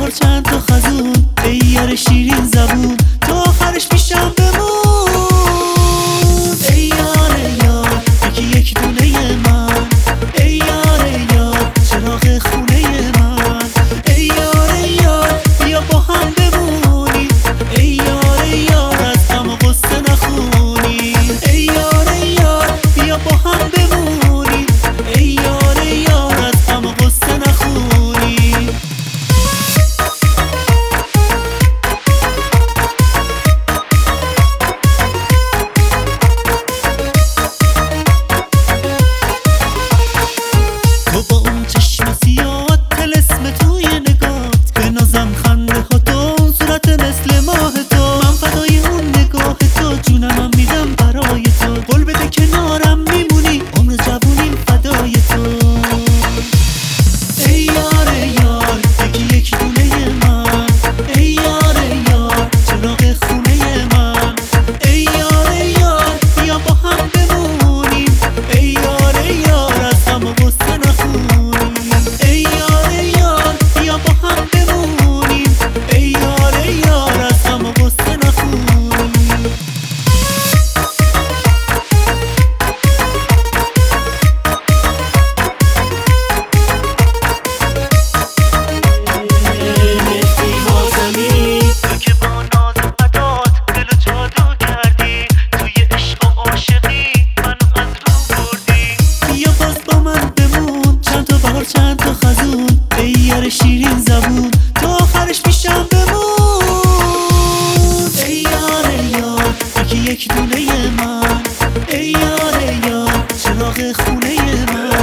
بهار چند تا خزون، ای یار شیرین زبون، تو آخرش پیشم بمون. ای یار یار یکی یک دونه من، ای یار یار چراغ خونه من، ای یار یار بیا با هم بمونی، ای یار یار از غم و غصه نخونی، ای یار یار بیا با هم بمونی، ای یار یار از غم و غصه نخونی. تو با اون چشم سیاهت طلسم توی نگاهت، به نازم خنده ها تو اون صورت مثل ماه تو، من فدای اون نگاه تو، جونمم میدم برای تو، قول بده کنارم میمونی، عمر جوونیم فدای تو. ای یار یار یکی یک دونه من، ای یار یار چراغ خونه من، ای یار یار بیا با هم بمونیم، ای یار یار از غم و غصه نخونیم، ای یار یار بیا با هم بمونیم، ای یار یار از غم و غصه نخونیم. مهدی حاتمی تو که با ناز و ادات دلو جادو کردی، توی عشق و عاشقی منو از رو بردی، بیا باز با من بمون، چند تا بهار چند تا خزون، ای یار شیرین زبون، تو آخرش پیشم بمون. ای یار یار یکی یک دونه من، ای یار یار چراغ خونه من.